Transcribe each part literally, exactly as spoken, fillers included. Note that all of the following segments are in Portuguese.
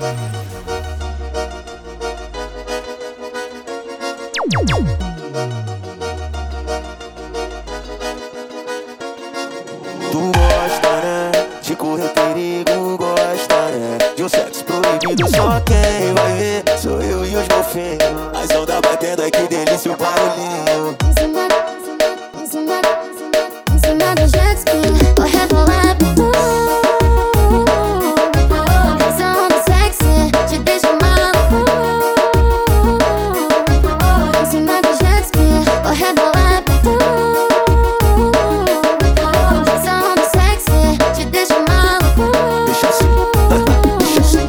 Tu gosta, né? De correr perigo, gosta, né? De um sexo proibido, só quem vai ver sou eu e os golfinhos. As ondas batendo, ai que delícia o barulhinho. Em cima, em cima, em cima do jet ski, vou rebolar por tu. Essa onda sexy te deixa maluco. Em cima do jet ski, vou rebolar por tu. Essa onda sexy te deixa maluco. Deixa assim, deixa assim.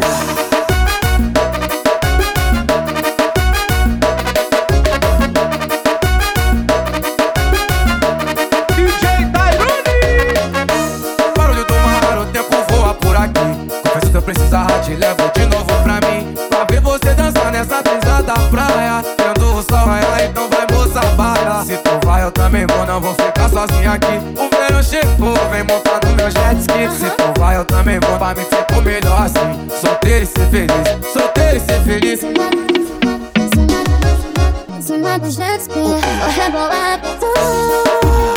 D J Tairone. Barulho do mar, o tempo voa por aqui. Confesso que eu precisava, te levo de novo pra mim. Pra ver você dançar nessa brisa da praia. Vendo o sol raiar, então vai moça baila. Se tu vai eu também vou, não vou ficar sozinho aqui. O verão chegou, vem montar no meu jet ski. Se tu vai eu também vou, pra mim ficou melhor assim. Solteiro e ser feliz, solteiro e ser feliz. Em cima, em cima, em cima do jet ski, vou rebolar por tu.